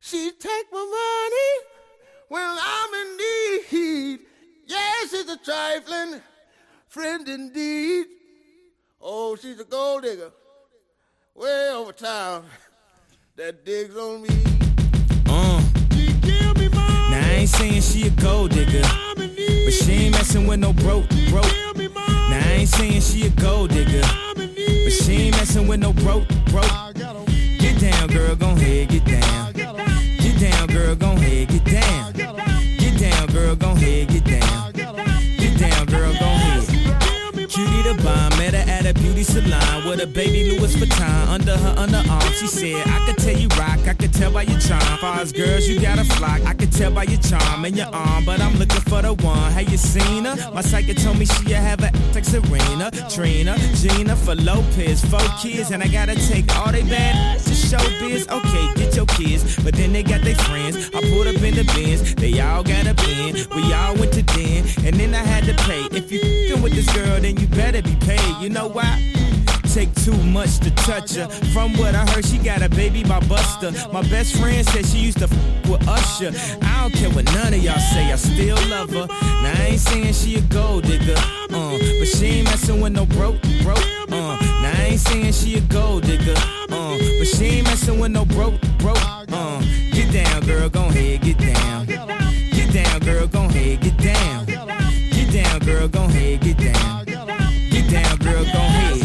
She take my money when I'm in need. Yes, she's a trifling friend indeed. Oh, she's a gold digger way over town that digs on me. She give me money. Now I ain't saying she a gold digger, but she ain't messing with no broke. Now I ain't saying she a gold digger, but she ain't messing with no broke. Get down, girl, gon' ahead, get down. Get down, girl, gon' ahead, get down. Get down, girl, gon' ahead, get down. Get down, girl, gon' ahead. Cutie the bomb, met her at a beauty salon with a baby Louis Vuitton under her underarm. She said, I could tell you rock, I could tell by your charm. Far as girls, you got a flock, I could tell by your charm and your arm, but I'm looking for the one. Have you seen her? My psychic told me she'll have a like Serena, Trina, Gina for Lopez, 4 kids, and I gotta take all they bad to showbiz. Okay, get your kids, but then they got their friends. I pulled up in the Benz, they all got a bin. We all went to den, and then I had to pay. If you f***ing with this girl, then you better be paid. You know why? Take too much to touch her. From what I heard, she got a baby by Buster. My best friend said she used to f*** with Usher. I don't care what none of y'all say, I still love her. Now I ain't saying she a gold digger, but she ain't messing with no broke. Now I ain't saying she a gold digger, but she ain't messing with no broke. Get down, girl, gon' ahead, get down. Get down, girl, gon' ahead, get down. Get down, girl, gon' ahead, get down. Get down, girl, gon' ahead.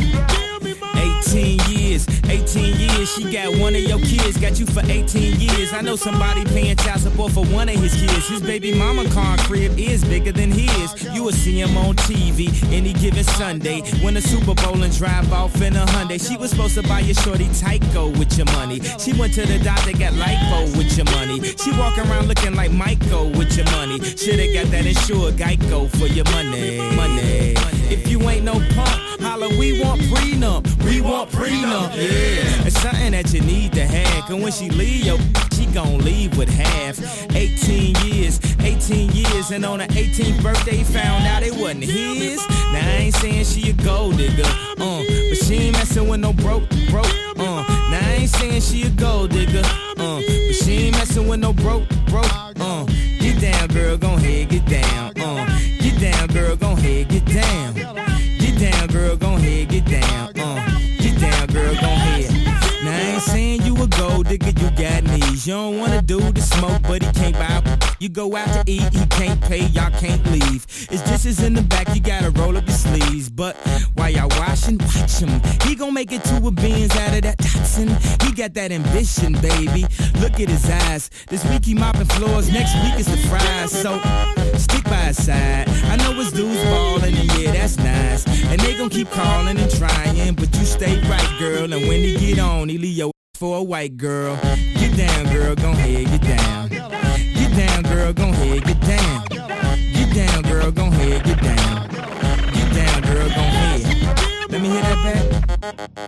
18 years, she got one of your kids, got you for 18 years. I know somebody paying child support for one of his kids. His baby mama car crib is bigger than his. You will see him on TV any given Sunday. Win a Super Bowl and drive off in a Hyundai. She was supposed to buy your shorty Tyco with your money. She went to the doctor, got lipo with your money. She walk around looking like Michael with your money. Shoulda got that insured Geico for your money. If you ain't no punk, holla, we want prenup. We want prenup, yeah. It's something that you need to have, cause when she leave, she gon' leave with half. 18 years, and on her 18th birthday, found out it wasn't his. Now I ain't saying she a gold digger, but she ain't messing with no broke. Now I ain't saying she a gold digger, but she ain't messing with no broke. Get down, girl, gon' ahead, get down. Get down, girl, gon' ahead, get down. Get down, girl, gon' ahead, get down. Get down, girl, gon' ahead. Now I ain't saying you a gold digger, you got knees. You don't want a dude to smoke, but he can't buy. You go out to eat, he can't pay, y'all can't leave. It's dishes in the back, you gotta roll up your sleeves. But while y'all washing, watch him. He gon' make it to a Benz out of that Datsun. He got that ambition, baby. Look at his eyes. This week he mopping floors, next week is the fries. So stick by his side. I know his dudes ballin', and yeah, that's nice. And they gon' keep calling and trying, but you stay right, girl. And when he get on, he leave your for a white girl. Get down, girl, gon' ahead, get down. Get down, girl, gon' ahead, get down. Get down, girl, gon' ahead, get down. Get down, girl, gon' ahead. Let me hear that back.